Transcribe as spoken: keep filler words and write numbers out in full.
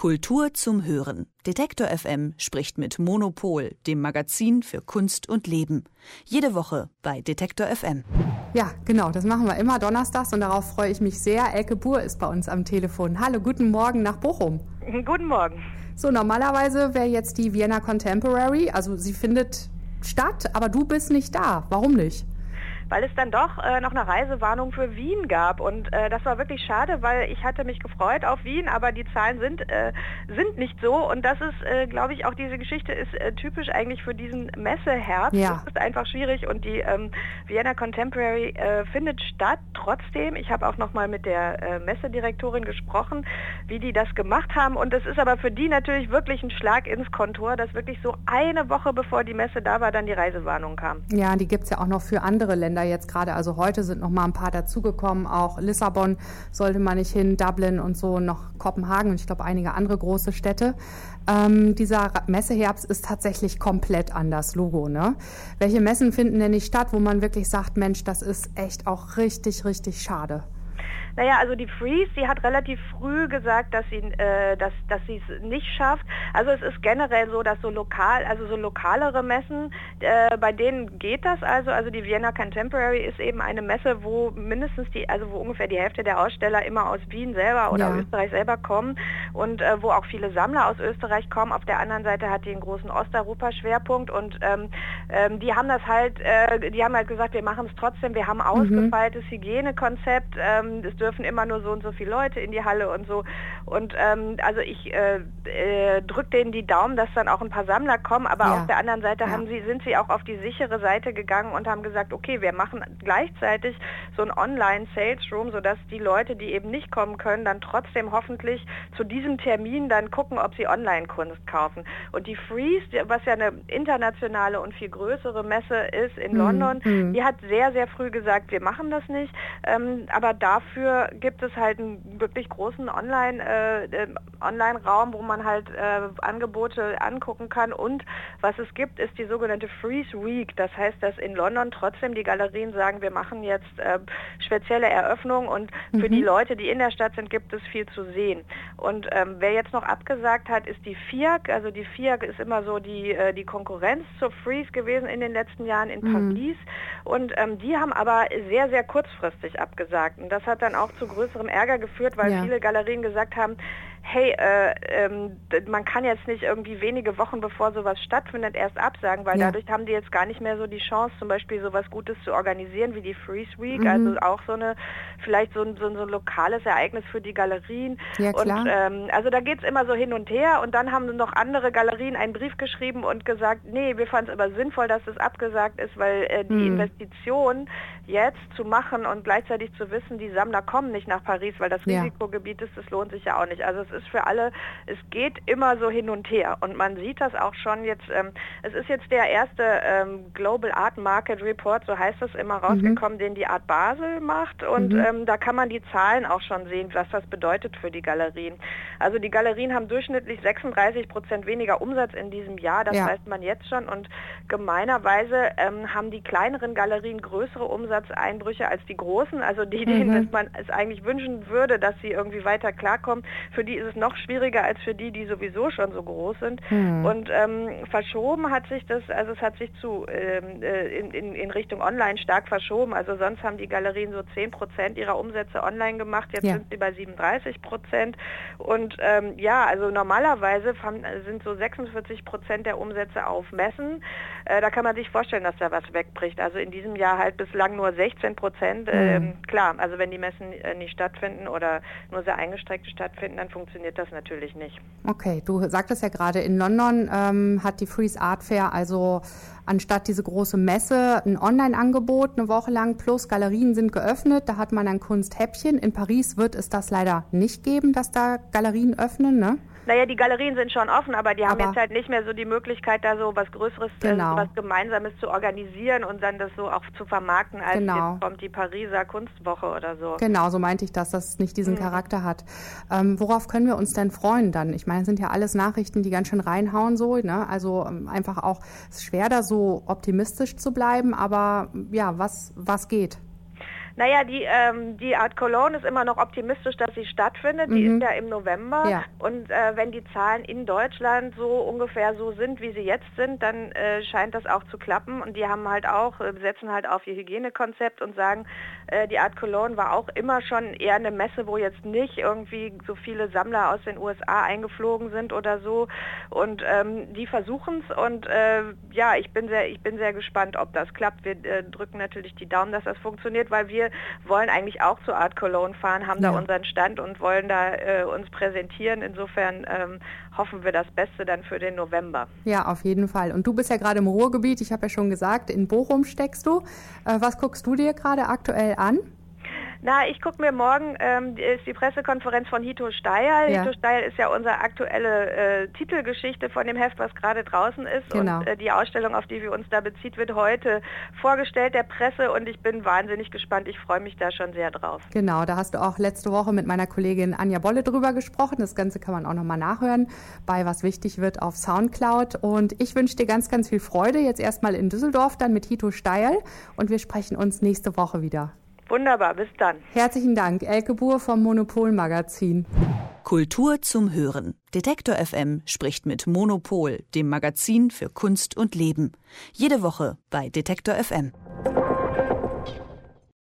Kultur zum Hören. Detektor F M spricht mit Monopol, dem Magazin für Kunst und Leben. Jede Woche bei Detektor F M. Ja, genau, das machen wir immer donnerstags und darauf freue ich mich sehr. Elke Buhr ist bei uns am Telefon. Hallo, guten Morgen nach Bochum. Guten Morgen. So, normalerweise wäre jetzt die Vienna Contemporary, also sie findet statt, aber du bist nicht da. Warum nicht? Weil es dann doch äh, noch eine Reisewarnung für Wien gab und äh, das war wirklich schade, weil ich hatte mich gefreut auf Wien, aber die Zahlen sind äh, sind nicht so und das ist, äh, glaube ich, auch diese Geschichte ist äh, typisch eigentlich für diesen Messeherbst. Ja. Das ist einfach schwierig und die ähm, Vienna Contemporary äh, findet statt. Trotzdem, ich habe auch noch mal mit der äh, Messedirektorin gesprochen, wie die das gemacht haben und es ist aber für die natürlich wirklich ein Schlag ins Kontor, dass wirklich so eine Woche bevor die Messe da war, dann die Reisewarnung kam. Ja, die gibt es ja auch noch für andere Länder jetzt gerade. Also heute sind noch mal ein paar dazugekommen. Auch Lissabon sollte man nicht hin, Dublin und so, noch Kopenhagen und ich glaube einige andere große Städte. Ähm, dieser Messeherbst ist tatsächlich komplett anders, Logo, ne? Welche Messen finden denn nicht statt, wo man wirklich sagt, Mensch, das ist echt auch richtig, richtig schade? Naja, also die Frieze, die hat relativ früh gesagt, dass sie äh, dass, dass sie es nicht schafft. Also es ist generell so, dass so lokal, also so lokalere Messen, äh, bei denen geht das also. Also die Vienna Contemporary ist eben eine Messe, wo mindestens die, also wo ungefähr die Hälfte der Aussteller immer aus Wien selber oder ja. Österreich selber kommen und äh, wo auch viele Sammler aus Österreich kommen. Auf der anderen Seite hat die einen großen Osteuropa-Schwerpunkt und ähm, ähm, die haben das halt, äh, die haben halt gesagt, wir machen es trotzdem, wir haben ein ausgefeiltes mhm. Hygienekonzept, ähm, es dürfen immer nur so und so viele Leute in die Halle und so. Und ähm, also ich äh, äh, drücke denen die Daumen, dass dann auch ein paar Sammler kommen, aber ja. auf der anderen Seite ja. haben sie, sind sie auch auf die sichere Seite gegangen und haben gesagt, okay, wir machen gleichzeitig so ein Online-Sales-Room, sodass die Leute, die eben nicht kommen können, dann trotzdem hoffentlich zu diesem Termin dann gucken, ob sie Online-Kunst kaufen. Und die Frieze, was ja eine internationale und viel größere Messe ist in mhm. London, mhm. die hat sehr, sehr früh gesagt, wir machen das nicht, ähm, aber dafür gibt es halt einen wirklich großen Online, äh, Online-Raum, wo man halt äh, Angebote angucken kann und was es gibt, ist die sogenannte Frieze Week. Das heißt, dass in London trotzdem die Galerien sagen, wir machen jetzt äh, spezielle Eröffnungen und mhm. für die Leute, die in der Stadt sind, gibt es viel zu sehen. Und ähm, wer jetzt noch abgesagt hat, ist die F I A C. Also die F I A C ist immer so die, äh, die Konkurrenz zur Frieze gewesen in den letzten Jahren in mhm. Paris und ähm, die haben aber sehr, sehr kurzfristig abgesagt und das hat dann auch zu größerem Ärger geführt, weil ja. viele Galerien gesagt haben, hey, äh, ähm, man kann jetzt nicht irgendwie wenige Wochen bevor sowas stattfindet erst absagen, weil ja. dadurch haben die jetzt gar nicht mehr so die Chance, zum Beispiel sowas Gutes zu organisieren wie die Frieze Week, mhm. also auch so eine, vielleicht so ein, so ein, so ein lokales Ereignis für die Galerien. Ja, klar. Und ähm, also da geht es immer so hin und her und dann haben noch andere Galerien einen Brief geschrieben und gesagt, nee, wir fanden es aber sinnvoll, dass das abgesagt ist, weil äh, die mhm. Investition jetzt zu machen und gleichzeitig zu wissen, die Sammler kommen nicht nach Paris, weil das ja. Risikogebiet ist, das lohnt sich ja auch nicht. Also es ist für alle, es geht immer so hin und her und man sieht das auch schon jetzt, ähm, es ist jetzt der erste ähm, Global Art Market Report, so heißt es immer, rausgekommen, mhm. den die Art Basel macht und mhm. ähm, da kann man die Zahlen auch schon sehen, was das bedeutet für die Galerien. Also die Galerien haben durchschnittlich sechsunddreißig Prozent weniger Umsatz in diesem Jahr, das ja. weiß man jetzt schon und gemeinerweise ähm, haben die kleineren Galerien größere Umsatzeinbrüche als die großen, also die, denen mhm. man es eigentlich wünschen würde, dass sie irgendwie weiter klarkommen, für die ist es noch schwieriger als für die, die sowieso schon so groß sind. Mhm. Und ähm, verschoben hat sich das, also es hat sich zu ähm, in, in, in Richtung Online stark verschoben. Also sonst haben die Galerien so zehn Prozent ihrer Umsätze online gemacht, jetzt ja. sind sie bei siebenunddreißig Prozent. Und ähm, ja, also normalerweise sind so sechsundvierzig Prozent der Umsätze auf Messen. Äh, da kann man sich vorstellen, dass da was wegbricht. Also in diesem Jahr halt bislang nur sechzehn Prozent. Mhm. Ähm, klar, also wenn die Messen äh, nicht stattfinden oder nur sehr eingestreckt stattfinden, dann funktioniert das natürlich nicht. Okay, du sagtest ja gerade, in London ähm, hat die Frieze Art Fair also anstatt diese große Messe ein Online-Angebot eine Woche lang plus Galerien sind geöffnet. Da hat man ein Kunsthäppchen. In Paris wird es das leider nicht geben, dass da Galerien öffnen, ne? Naja, die Galerien sind schon offen, aber die haben aber jetzt halt nicht mehr so die Möglichkeit, da so was Größeres, genau. äh, was Gemeinsames zu organisieren und dann das so auch zu vermarkten, als genau. jetzt kommt die Pariser Kunstwoche oder so. Genau, so meinte ich das, dass es nicht diesen mhm. Charakter hat. Ähm, worauf können wir uns denn freuen dann? Ich meine, es sind ja alles Nachrichten, die ganz schön reinhauen so, ne? Also ähm, einfach auch, es ist schwer da so optimistisch zu bleiben, aber ja, was, was geht? Naja, die, ähm, die Art Cologne ist immer noch optimistisch, dass sie stattfindet. Die Mhm. ist ja im November. Ja. Und äh, wenn die Zahlen in Deutschland so ungefähr so sind, wie sie jetzt sind, dann äh, scheint das auch zu klappen. Und die haben halt auch, äh, setzen halt auf ihr Hygienekonzept und sagen, äh, die Art Cologne war auch immer schon eher eine Messe, wo jetzt nicht irgendwie so viele Sammler aus den U S A eingeflogen sind oder so. Und ähm, die versuchen es. Und äh, ja, ich bin sehr, ich bin sehr gespannt, ob das klappt. Wir äh, drücken natürlich die Daumen, dass das funktioniert, weil wir wollen eigentlich auch zur Art Cologne fahren, haben Ja. da unseren Stand und wollen da äh, uns präsentieren. Insofern ähm, hoffen wir das Beste dann für den November. Ja, auf jeden Fall. Und du bist ja gerade im Ruhrgebiet, ich habe ja schon gesagt, in Bochum steckst du. Äh, was guckst du dir gerade aktuell an? Na, ich gucke mir morgen, ähm, die- ist die Pressekonferenz von Hito Steyerl. Ja. Hito Steyerl ist ja unsere aktuelle äh, Titelgeschichte von dem Heft, was gerade draußen ist. Genau. Und äh, die Ausstellung, auf die wir uns da bezieht, wird heute vorgestellt der Presse und ich bin wahnsinnig gespannt. Ich freue mich da schon sehr drauf. Genau, da hast du auch letzte Woche mit meiner Kollegin Anja Bolle drüber gesprochen. Das Ganze kann man auch nochmal nachhören bei Was wichtig wird auf Soundcloud. Und ich wünsche dir ganz, ganz viel Freude. Jetzt erstmal in Düsseldorf, dann mit Hito Steyerl. Und wir sprechen uns nächste Woche wieder. Wunderbar, bis dann. Herzlichen Dank, Elke Buhr vom Monopol Magazin. Kultur zum Hören. Detektor F M spricht mit Monopol, dem Magazin für Kunst und Leben. Jede Woche bei Detektor F M.